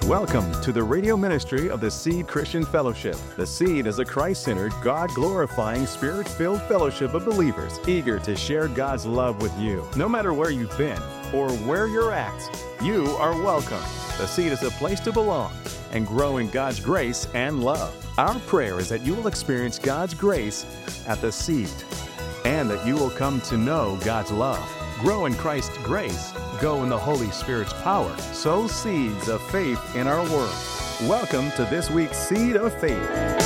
Welcome to the radio ministry of the Seed Christian Fellowship. The Seed is a Christ-centered, God-glorifying, Spirit-filled fellowship of believers eager to share God's love with you. No matter where you've been or where you're at, you are welcome. The Seed is a place to belong and grow in God's grace and love. Our prayer is that you will experience God's grace at the Seed and that you will come to know God's love. Grow in Christ's grace, go in the Holy Spirit's power, sow seeds of faith in our world. Welcome to this week's Seed of Faith.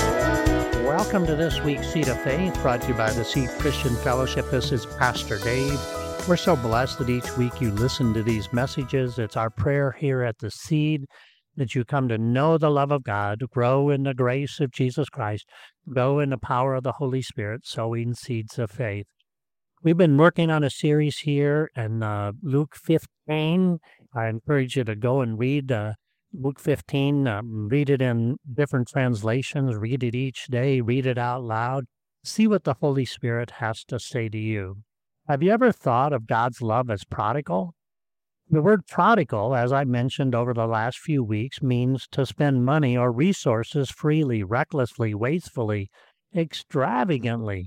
Welcome to this week's Seed of Faith, brought to you by the Seed Christian Fellowship. This is Pastor Dave. We're so blessed that each week you listen to these messages. It's our prayer here at the Seed that you come to know the love of God, grow in the grace of Jesus Christ, go in the power of the Holy Spirit, sowing seeds of faith. We've been working on a series here in Luke 15. I encourage you to go and read Luke 15. Read it in different translations. Read it each day. Read it out loud. See what the Holy Spirit has to say to you. Have you ever thought of God's love as prodigal? The word prodigal, as I mentioned over the last few weeks, means to spend money or resources freely, recklessly, wastefully, extravagantly.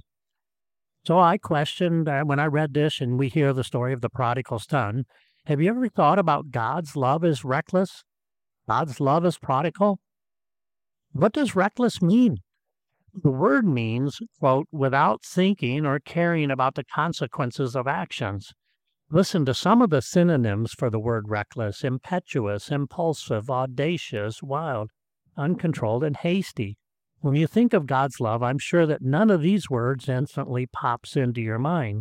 So I questioned when I read this and we hear the story of the prodigal son, have you ever thought about God's love as reckless? God's love as prodigal? What does reckless mean? The word means, quote, without thinking or caring about the consequences of actions. Listen to some of the synonyms for the word reckless: impetuous, impulsive, audacious, wild, uncontrolled, and hasty. When you think of God's love, I'm sure that none of these words instantly pops into your mind.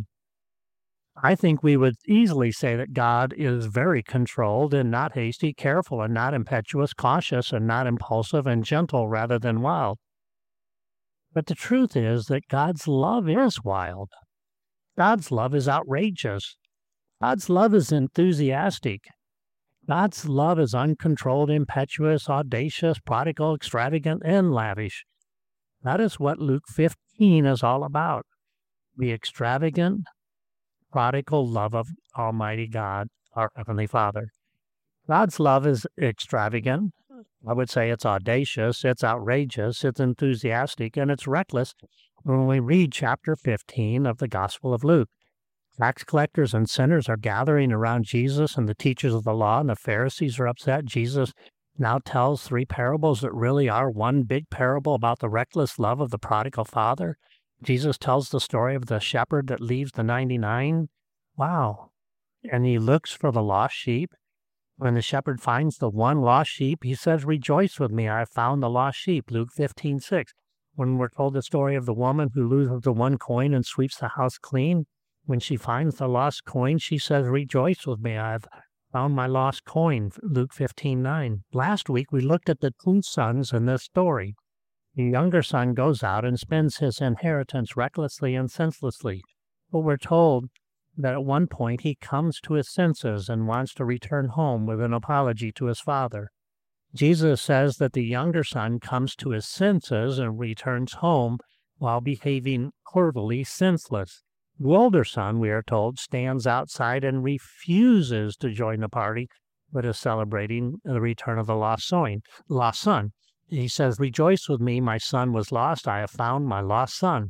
I think we would easily say that God is very controlled and not hasty, careful and not impetuous, cautious and not impulsive, and gentle rather than wild. But the truth is that God's love is wild. God's love is outrageous. God's love is enthusiastic. God's love is uncontrolled, impetuous, audacious, prodigal, extravagant, and lavish. That is what Luke 15 is all about. The extravagant, prodigal love of Almighty God, our Heavenly Father. God's love is extravagant. I would say it's audacious, it's outrageous, it's enthusiastic, and it's reckless when we read chapter 15 of the Gospel of Luke. Tax collectors and sinners are gathering around Jesus, and the teachers of the law and the Pharisees are upset. Jesus now tells three parables that really are one big parable about the reckless love of the prodigal father. Jesus tells the story of the shepherd that leaves the 99. Wow. And he looks for the lost sheep. When the shepherd finds the one lost sheep, he says, "Rejoice with me, I have found the lost sheep," Luke 15:6. When we're told the story of the woman who loses the one coin and sweeps the house clean, when she finds the lost coin, she says, "Rejoice with me, I have found my lost coin," Luke 15:9. Last week, we looked at the two sons in this story. The younger son goes out and spends his inheritance recklessly and senselessly. But we're told that at one point he comes to his senses and wants to return home with an apology to his father. Jesus says that the younger son comes to his senses and returns home while behaving horribly senseless. The older son, we are told, stands outside and refuses to join the party, but is celebrating the return of the lost son. He says, "Rejoice with me, my son was lost. I have found my lost son."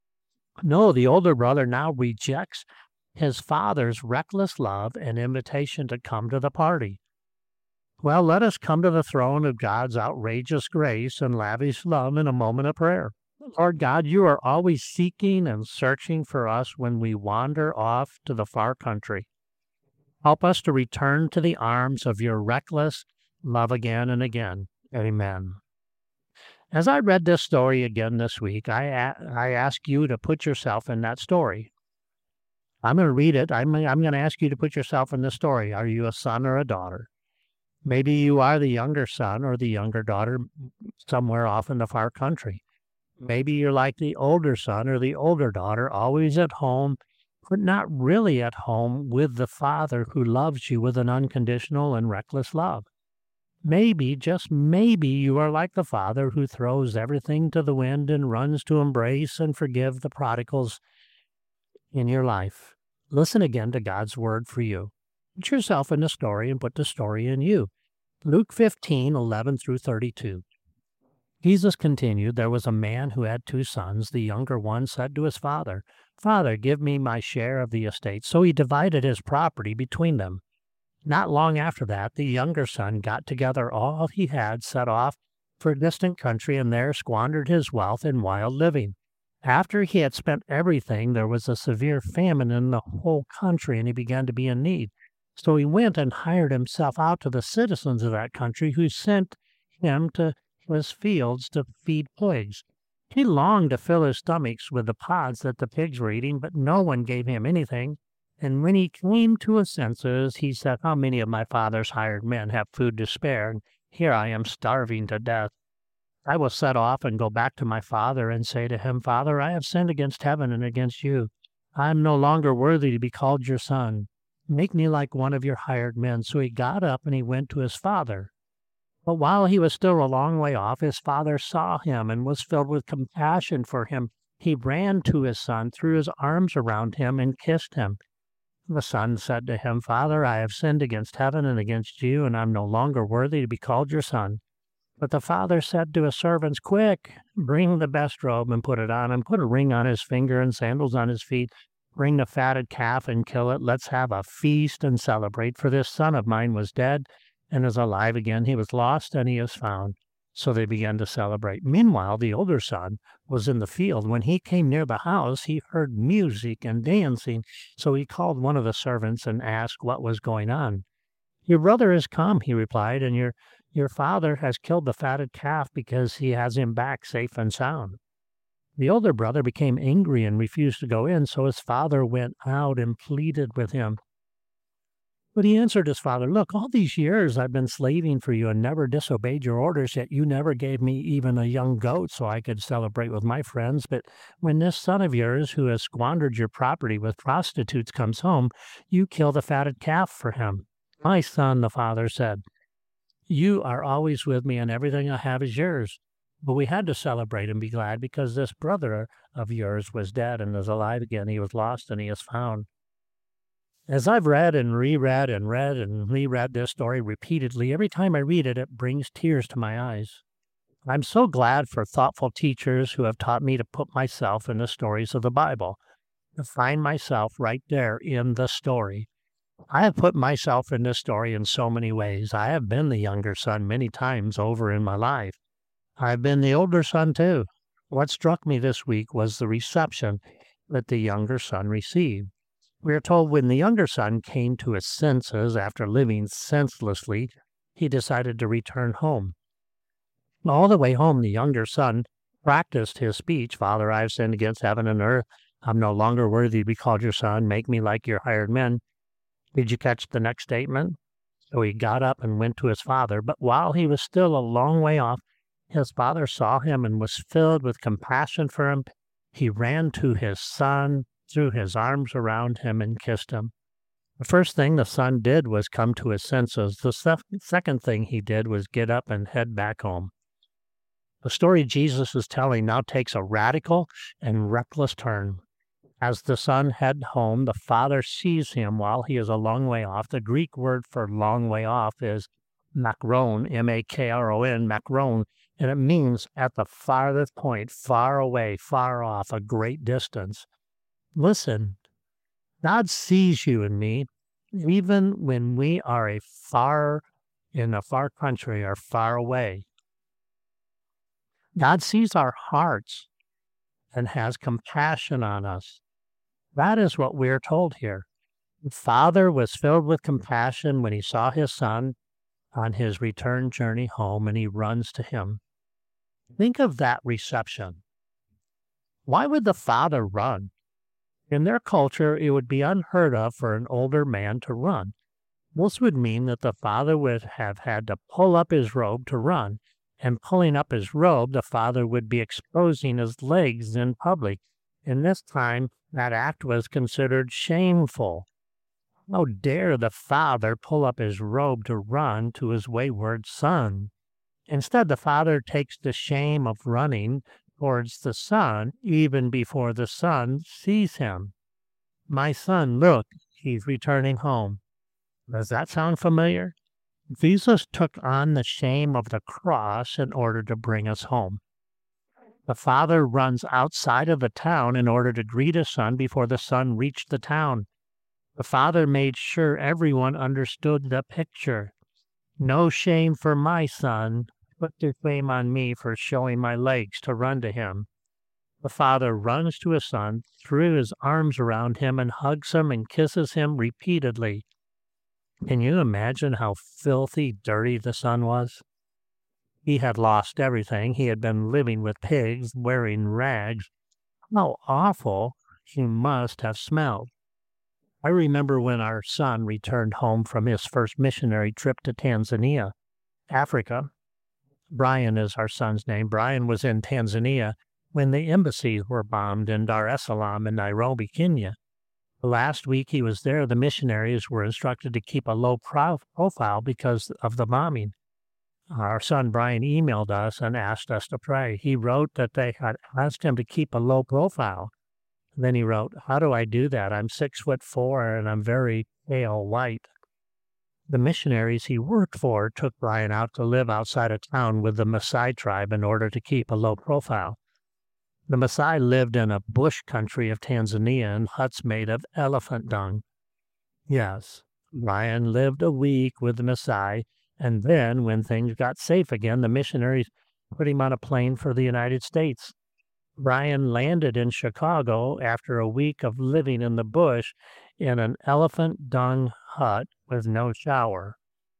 No, the older brother now rejects his father's reckless love and invitation to come to the party. Well, let us come to the throne of God's outrageous grace and lavish love in a moment of prayer. Lord God, you are always seeking and searching for us when we wander off to the far country. Help us to return to the arms of your reckless love again and again. Amen. As I read this story again this week, I ask you to put yourself in that story. I'm going to read it. I'm going to ask you to put yourself in the story. Are you a son or a daughter? Maybe you are the younger son or the younger daughter somewhere off in the far country. Maybe you're like the older son or the older daughter, always at home, but not really at home with the Father who loves you with an unconditional and reckless love. Maybe, just maybe, you are like the Father who throws everything to the wind and runs to embrace and forgive the prodigals in your life. Listen again to God's word for you. Put yourself in the story and put the story in you. Luke 15:11 through 32. Jesus continued, "There was a man who had 2 sons. The younger one said to his father, 'Father, give me my share of the estate.' So he divided his property between them. Not long after that, the younger son got together all he had, set off for a distant country, and there squandered his wealth in wild living. After he had spent everything, there was a severe famine in the whole country, and he began to be in need. So he went and hired himself out to the citizens of that country, who sent him to his fields to feed pigs. He longed to fill his stomachs with the pods that the pigs were eating, but no one gave him anything. And when he came to his senses, he said, 'How many of my father's hired men have food to spare, and here I am starving to death? I will set off and go back to my father and say to him, Father, I have sinned against heaven and against you. I am no longer worthy to be called your son. Make me like one of your hired men.' So he got up and he went to his father. But while he was still a long way off, his father saw him and was filled with compassion for him. He ran to his son, threw his arms around him, and kissed him. The son said to him, 'Father, I have sinned against heaven and against you, and I am no longer worthy to be called your son.' But the father said to his servants, 'Quick, bring the best robe and put it on him. Put a ring on his finger and sandals on his feet. Bring the fatted calf and kill it. Let's have a feast and celebrate. For this son of mine was dead and is alive again. He was lost and he is found.' So they began to celebrate. Meanwhile, the older son was in the field. When he came near the house, he heard music and dancing. So he called one of the servants and asked what was going on. 'Your brother has come,' he replied, 'and your father has killed the fatted calf because he has him back safe and sound.' The older brother became angry and refused to go in, so his father went out and pleaded with him. But he answered his father, 'Look, all these years I've been slaving for you and never disobeyed your orders, yet you never gave me even a young goat so I could celebrate with my friends. But when this son of yours, who has squandered your property with prostitutes, comes home, you kill the fatted calf for him.' 'My son,' the father said, 'you are always with me and everything I have is yours. But we had to celebrate and be glad because this brother of yours was dead and is alive again. He was lost and he is found.'" As I've read and reread and read and reread this story repeatedly, every time I read it, it brings tears to my eyes. I'm so glad for thoughtful teachers who have taught me to put myself in the stories of the Bible, to find myself right there in the story. I have put myself in this story in so many ways. I have been the younger son many times over in my life. I've been the older son too. What struck me this week was the reception that the younger son received. We are told when the younger son came to his senses after living senselessly, he decided to return home. All the way home, the younger son practiced his speech, "Father, I have sinned against heaven and earth. I'm no longer worthy to be called your son. Make me like your hired men." Did you catch the next statement? So he got up and went to his father, but while he was still a long way off, his father saw him and was filled with compassion for him. He ran to his son, threw his arms around him, and kissed him. The first thing the son did was come to his senses. The second thing he did was get up and head back home. The story Jesus is telling now takes a radical and reckless turn. As the son heads home, the father sees him while he is a long way off. The Greek word for long way off is makron, M-A-K-R-O-N, makron, and it means at the farthest point, far away, far off, a great distance. Listen, God sees you and me, even when we are in a far country or far away. God sees our hearts and has compassion on us. That is what we're told here. The father was filled with compassion when he saw his son on his return journey home, and he runs to him. Think of that reception. Why would the father run? In their culture, it would be unheard of for an older man to run. This would mean that the father would have had to pull up his robe to run, and pulling up his robe, the father would be exposing his legs in public. In this time, that act was considered shameful. How dare the father pull up his robe to run to his wayward son? Instead, the father takes the shame of running towards the son even before the son sees him. "My son, look, he's returning home." Does that sound familiar? Jesus took on the shame of the cross in order to bring us home. The father runs outside of the town in order to greet his son before the son reached the town. The father made sure everyone understood the picture. No shame for my son. Put the shame on me for showing my legs to run to him. The father runs to his son, threw his arms around him, and hugs him and kisses him repeatedly. Can you imagine how filthy dirty the son was? He had lost everything. He had been living with pigs, wearing rags. How awful he must have smelled. I remember when our son returned home from his first missionary trip to Tanzania, Africa. Brian is our son's name. Brian was in Tanzania when the embassies were bombed in Dar es Salaam and Nairobi, Kenya. The last week he was there, the missionaries were instructed to keep a low profile because of the bombing. Our son Brian emailed us and asked us to pray. He wrote that they had asked him to keep a low profile. Then he wrote, "How do I do that? I'm 6'4" and I'm very pale white." The missionaries he worked for took Brian out to live outside of town with the Maasai tribe in order to keep a low profile. The Maasai lived in a bush country of Tanzania in huts made of elephant dung. Yes, Brian lived a week with the Maasai, and then when things got safe again, the missionaries put him on a plane for the United States. Brian landed in Chicago after a week of living in the bush in an elephant dung hut with no shower.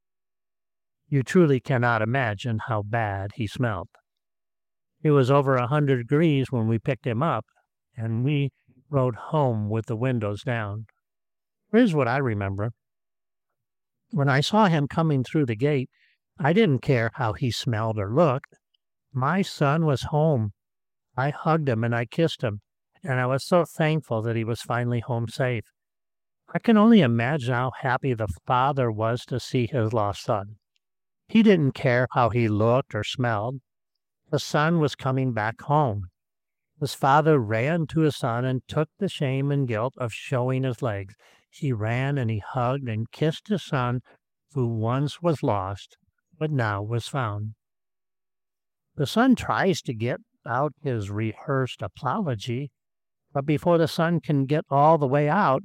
You truly cannot imagine how bad he smelled. It was over 100 degrees when we picked him up, and we rode home with the windows down. Here's what I remember. When I saw him coming through the gate, I didn't care how he smelled or looked. My son was home. I hugged him and I kissed him, and I was so thankful that he was finally home safe. I can only imagine how happy the father was to see his lost son. He didn't care how he looked or smelled. The son was coming back home. His father ran to his son and took the shame and guilt of showing his legs. He ran and he hugged and kissed his son, who once was lost, but now was found. The son tries to get out his rehearsed apology, but before the son can get all the way out,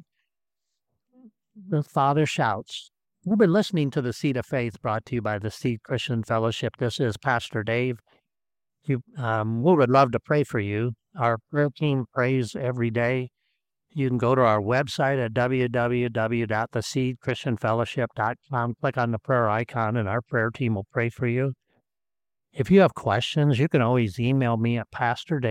the father shouts. We've been listening to The Seed of Faith, brought to you by the Seed Christian Fellowship. This is Pastor Dave. We would love to pray for you. Our prayer team prays every day. You can go to our website at www.theseedchristianfellowship.com. Click on the prayer icon, and our prayer team will pray for you. If you have questions, you can always email me at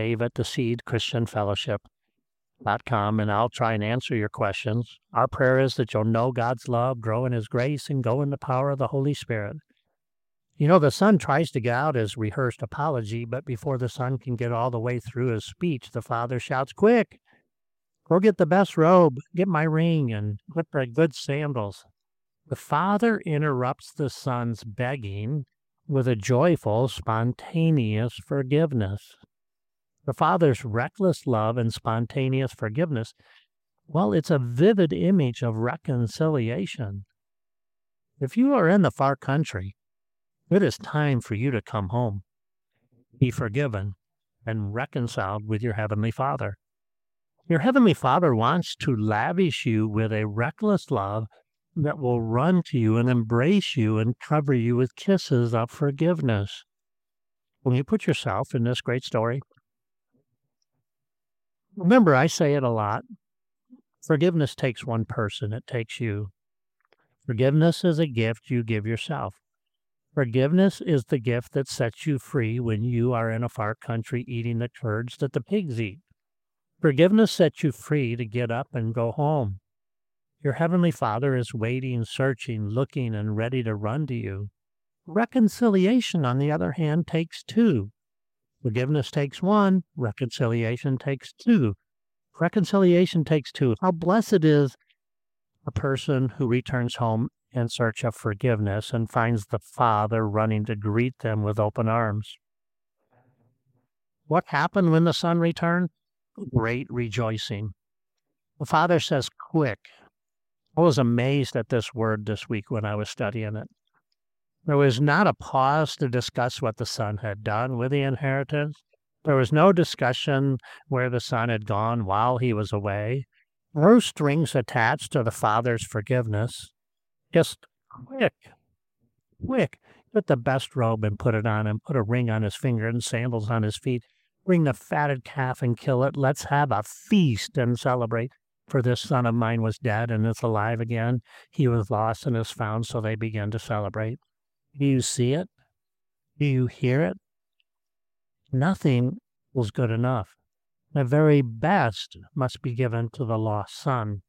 pastordave@theseedchristianfellowship.com, and I'll try and answer your questions. Our prayer is that you'll know God's love, grow in His grace, and go in the power of the Holy Spirit. You know, the son tries to get out his rehearsed apology, but before the son can get all the way through his speech, the father shouts, "Quick, go get the best robe, get my ring, and put the good sandals." The father interrupts the son's begging with a joyful, spontaneous forgiveness. The father's reckless love and spontaneous forgiveness, well, it's a vivid image of reconciliation. If you are in the far country, it is time for you to come home, be forgiven, and reconciled with your Heavenly Father. Your Heavenly Father wants to lavish you with a reckless love that will run to you and embrace you and cover you with kisses of forgiveness. When you put yourself in this great story, remember, I say it a lot, forgiveness takes one person, it takes you. Forgiveness is a gift you give yourself. Forgiveness is the gift that sets you free when you are in a far country eating the curds that the pigs eat. Forgiveness sets you free to get up and go home. Your Heavenly Father is waiting, searching, looking, and ready to run to you. Reconciliation, on the other hand, takes two. Forgiveness takes one. Reconciliation takes two. Reconciliation takes two. How blessed is a person who returns home in search of forgiveness and finds the Father running to greet them with open arms. What happened when the son returned? Great rejoicing. The Father says, "Quick." I was amazed at this word this week when I was studying it. There was not a pause to discuss what the son had done with the inheritance. There was no discussion where the son had gone while he was away. No strings attached to the father's forgiveness. Just quick, get the best robe and put it on him, put a ring on his finger and sandals on his feet. Bring the fatted calf and kill it. Let's have a feast and celebrate. For this son of mine was dead and is alive again. He was lost and is found, so they began to celebrate. Do you see it? Do you hear it? Nothing was good enough. The very best must be given to the lost son.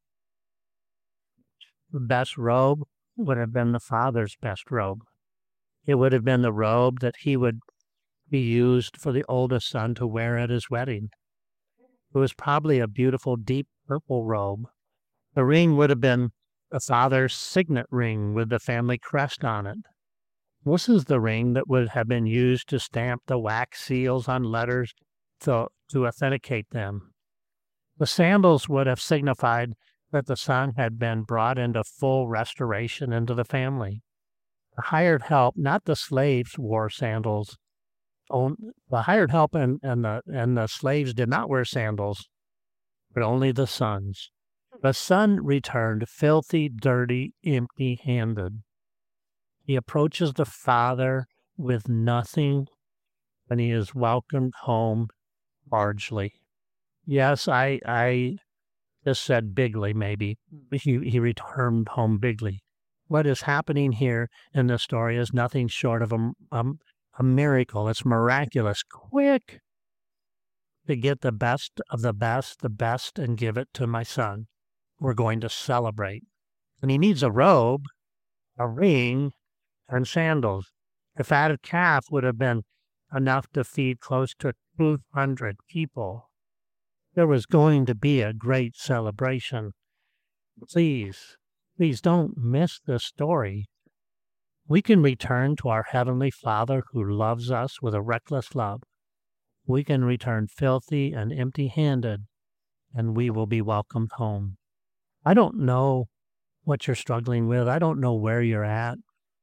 The best robe would have been the father's best robe. It would have been the robe that he would be used for the oldest son to wear at his wedding. It was probably a beautiful deep purple robe. The ring would have been the father's signet ring with the family crest on it. This is the ring that would have been used to stamp the wax seals on letters to authenticate them. The sandals would have signified that the son had been brought into full restoration into the family. The hired help, not the slaves, wore sandals. The hired help and the slaves did not wear sandals, but only the sons. The son returned filthy, dirty, empty-handed. He approaches the father with nothing, and he is welcomed home largely. Yes, I just said bigly, maybe. He returned home bigly. What is happening here in this story is nothing short of a miracle. It's miraculous. Quick to get the best of the best, and give it to my son. We're going to celebrate. And he needs a robe, a ring, and sandals. The fatted calf would have been enough to feed close to 200 people. There was going to be a great celebration. Please don't miss this story. We can return to our Heavenly Father who loves us with a reckless love. We can return filthy and empty-handed, and we will be welcomed home. I don't know what you're struggling with. I don't know where you're at.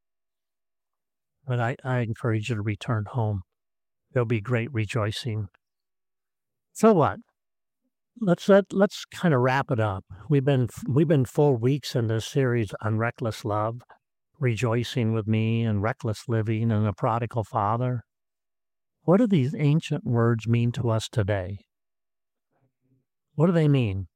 But I encourage you to return home. There'll be great rejoicing. So what? Let's kind of wrap it up. We've been 4 weeks in this series on reckless love, rejoicing with me, and reckless living, and a prodigal father. What do these ancient words mean to us today? What do they mean?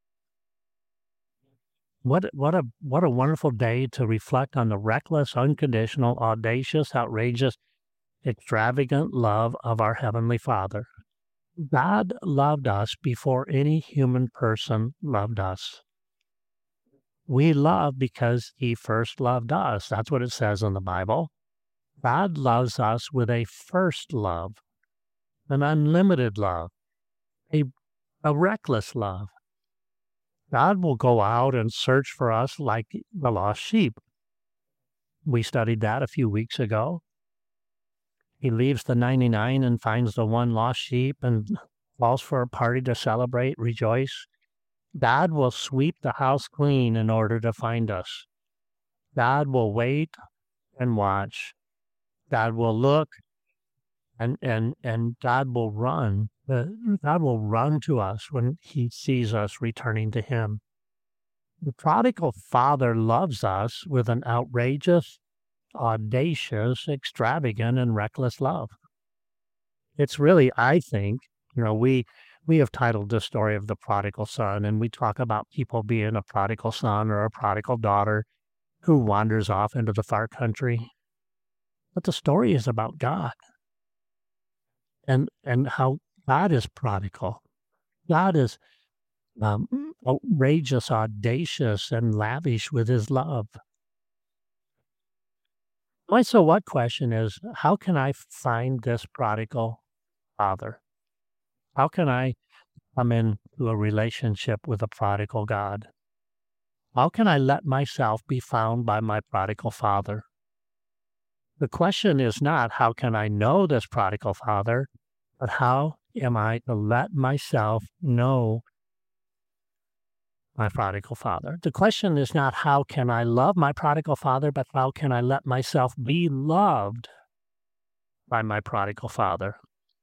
What a wonderful day to reflect on the reckless, unconditional, audacious, outrageous, extravagant love of our Heavenly Father. God loved us before any human person loved us. We love because He first loved us. That's what it says in the Bible. God loves us with a first love, an unlimited love, a reckless love. God will go out and search for us like the lost sheep. We studied that a few weeks ago. He leaves the 99 and finds the one lost sheep and calls for a party to celebrate, rejoice. God will sweep the house clean in order to find us. God will wait and watch. God will look and God will run. God will run to us when He sees us returning to Him. The prodigal father loves us with an outrageous, audacious, extravagant, and reckless love. It's really, I think, we have titled this story of the prodigal son, and we talk about people being a prodigal son or a prodigal daughter who wanders off into the far country. But the story is about God and how God is prodigal. God is outrageous, audacious, and lavish with His love. My so what question is, how can I find this prodigal father? How can I come into a relationship with a prodigal God? How can I let myself be found by my prodigal father? The question is not, how can I know this prodigal father, but how am I to let myself know my prodigal father. The question is not how can I love my prodigal father, but how can I let myself be loved by my prodigal father?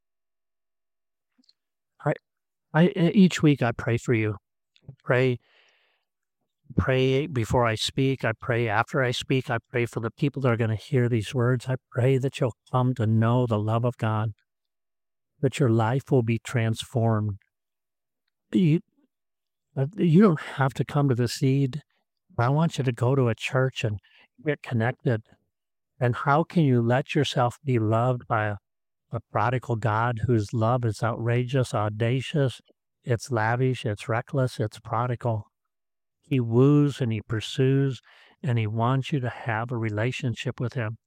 Each week I pray for you. Pray before I speak. I pray after I speak. I pray for the people that are going to hear these words. I pray that you'll come to know the love of God, that your life will be transformed. You don't have to come to the Seed. I want you to go to a church and get connected. And how can you let yourself be loved by a prodigal God whose love is outrageous, audacious, it's lavish, it's reckless, it's prodigal? He woos and he pursues, and he wants you to have a relationship with him.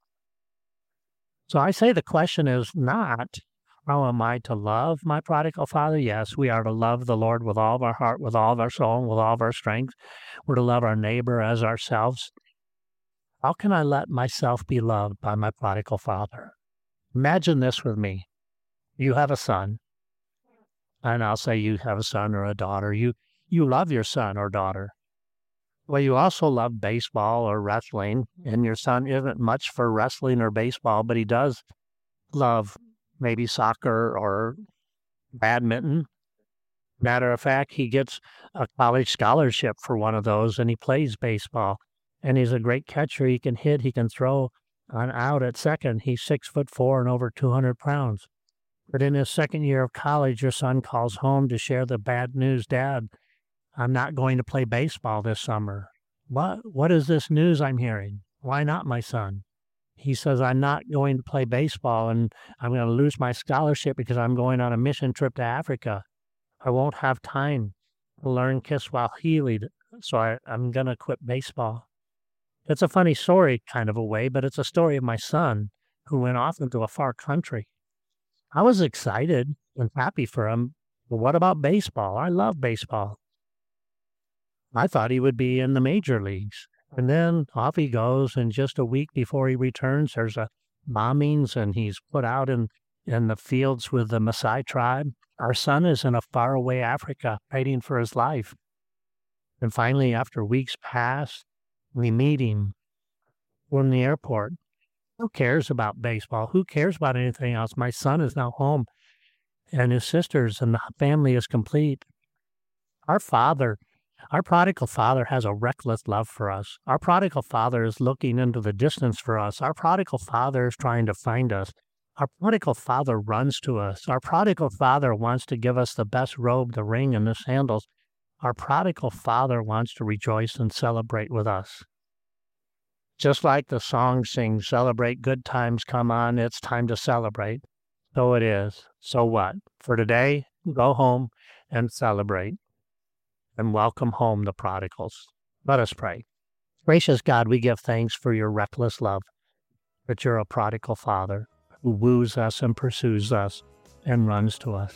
So I say the question is not, how am I to love my prodigal father? Yes, we are to love the Lord with all of our heart, with all of our soul, and with all of our strength. We're to love our neighbor as ourselves. How can I let myself be loved by my prodigal father? Imagine this with me. You have a son, and I'll say you have a son or a daughter. You love your son or daughter. Well, you also love baseball or wrestling, and your son isn't much for wrestling or baseball, but he does love maybe soccer or badminton. Matter of fact, he gets a college scholarship for one of those, and he plays baseball. And he's a great catcher. He can hit, he can throw out at second. He's 6'4" and over 200 pounds. But in his second year of college, your son calls home to share the bad news. Dad, I'm not going to play baseball this summer. What is this news I'm hearing? Why not, my son? He says, I'm not going to play baseball, and I'm going to lose my scholarship because I'm going on a mission trip to Africa. I won't have time to learn Kiswahili, so I'm going to quit baseball. It's a funny story kind of a way, but it's a story of my son who went off into a far country. I was excited and happy for him, but what about baseball? I love baseball. I thought he would be in the major leagues. And then off he goes, and just a week before he returns, there's bombings, and he's put out in the fields with the Maasai tribe. Our son is in a faraway Africa fighting for his life. And finally, after weeks pass, we meet him. We're in the airport. Who cares about baseball? Who cares about anything else? My son is now home, and his sisters, and the family is complete. Our prodigal father has a reckless love for us. Our prodigal father is looking into the distance for us. Our prodigal father is trying to find us. Our prodigal father runs to us. Our prodigal father wants to give us the best robe, the ring, and the sandals. Our prodigal father wants to rejoice and celebrate with us. Just like the song sings, celebrate, good times come on, it's time to celebrate. So it is. So what? For today, go home and celebrate. And welcome home the prodigals. Let us pray. Gracious God, we give thanks for your reckless love, that you're a prodigal father who woos us and pursues us and runs to us.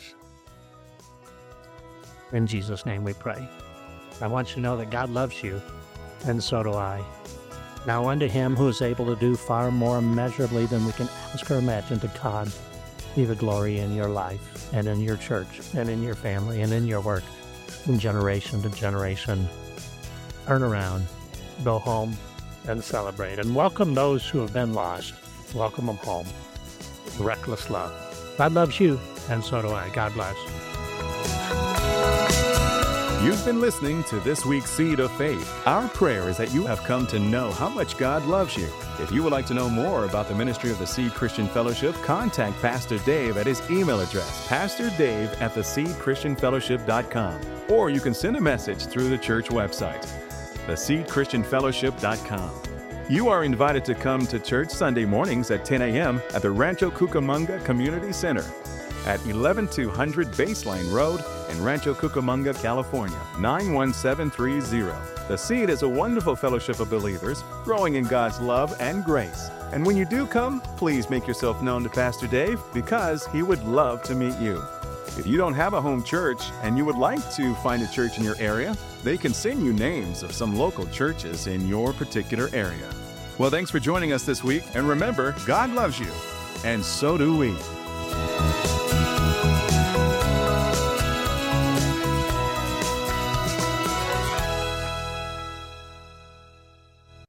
In Jesus' name we pray. I want you to know that God loves you, and so do I. Now unto him who is able to do far more immeasurably than we can ask or imagine, to God be the glory in your life and in your church and in your family and in your work, from generation to generation. Turn around, go home, and celebrate. And welcome those who have been lost. Welcome them home. Reckless love. God loves you, and so do I. God bless. You've been listening to this week's Seed of Faith. Our prayer is that you have come to know how much God loves you. If you would like to know more about the ministry of the Seed Christian Fellowship, contact Pastor Dave at his email address, pastordave@theseedchristianfellowship.com. Or you can send a message through the church website, theseedchristianfellowship.com. You are invited to come to church Sunday mornings at 10 a.m. at the Rancho Cucamonga Community Center at 11200 Baseline Road in Rancho Cucamonga, California, 91730. The Seed is a wonderful fellowship of believers growing in God's love and grace. And when you do come, please make yourself known to Pastor Dave, because he would love to meet you. If you don't have a home church and you would like to find a church in your area, they can send you names of some local churches in your particular area. Well, thanks for joining us this week, and remember, God loves you, and so do we.